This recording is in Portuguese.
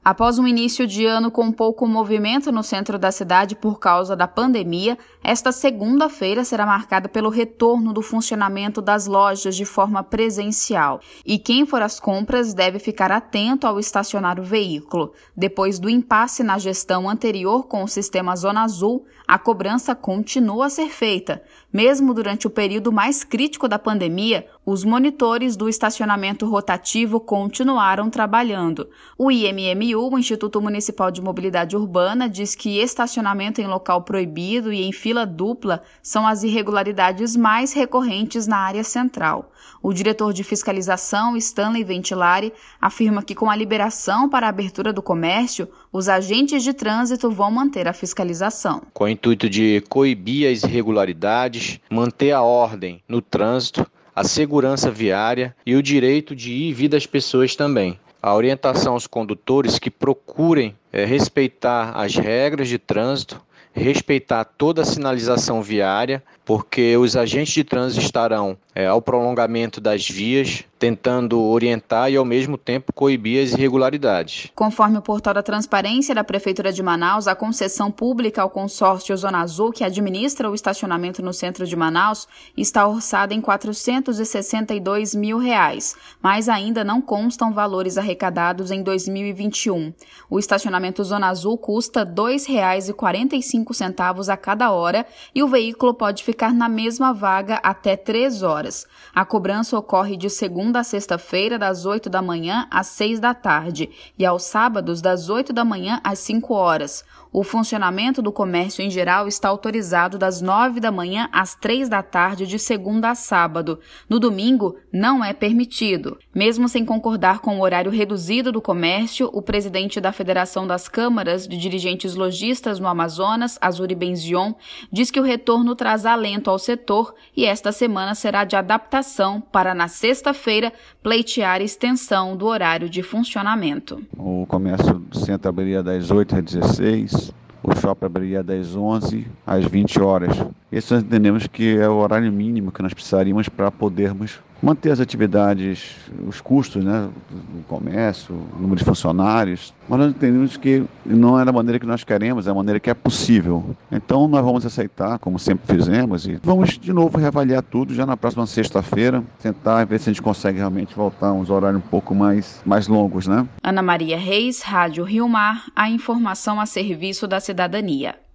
Após um início de ano com pouco movimento no centro da cidade por causa da pandemia, esta segunda-feira será marcada pelo retorno do funcionamento das lojas de forma presencial. E quem for às compras deve ficar atento ao estacionar o veículo. Depois do impasse na gestão anterior com o sistema Zona Azul, a cobrança continua a ser feita. Mesmo durante o período mais crítico da pandemia, os monitores do estacionamento rotativo continuaram trabalhando. O IMMU, o Instituto Municipal de Mobilidade Urbana, diz que estacionamento em local proibido e em fila dupla são as irregularidades mais recorrentes na área central. O diretor de fiscalização, Stanley Ventilari, afirma que com a liberação para a abertura do comércio, os agentes de trânsito vão manter a fiscalização. Com o intuito de coibir as irregularidades, manter a ordem no trânsito, a segurança viária e o direito de ir e vir das pessoas também. A orientação aos condutores que procurem respeitar as regras de trânsito, respeitar toda a sinalização viária, porque os agentes de trânsito estarão ao prolongamento das vias, tentando orientar e, ao mesmo tempo, coibir as irregularidades. Conforme o portal da Transparência da Prefeitura de Manaus, a concessão pública ao consórcio Zona Azul, que administra o estacionamento no centro de Manaus, está orçada em R$ 462 mil, mas ainda não constam valores arrecadados em 2021. O estacionamento Zona Azul custa R$ 2,45 a cada hora e o veículo pode ficar na mesma vaga até 3 horas. A cobrança ocorre de segunda a sexta-feira, das 8 da manhã às 6 da tarde, e aos sábados, das 8 da manhã às 5 horas. O funcionamento do comércio em geral está autorizado das 9 da manhã às 3 da tarde, de segunda a sábado. No domingo, não é permitido. Mesmo sem concordar com o horário reduzido do comércio, o presidente da Federação das Câmaras de Dirigentes Lojistas no Amazonas, Azuri Benzion, diz que o retorno traz alento ao setor e esta semana será de adaptação para, na sexta-feira, pleitear extensão do horário de funcionamento. O comércio do centro abriria das 8 às 16, o shopping abriria das 11 às 20 horas. Esse nós entendemos que é o horário mínimo que nós precisaríamos para podermos manter as atividades, os custos, né, do comércio, o número de funcionários. Mas nós entendemos que não é da maneira que nós queremos, é a maneira que é possível. Então nós vamos aceitar, como sempre fizemos, e vamos de novo reavaliar tudo já na próxima sexta-feira, tentar ver se a gente consegue realmente voltar a uns horários um pouco mais longos, né? Ana Maria Reis, Rádio Rio Mar, a informação a serviço da cidadania.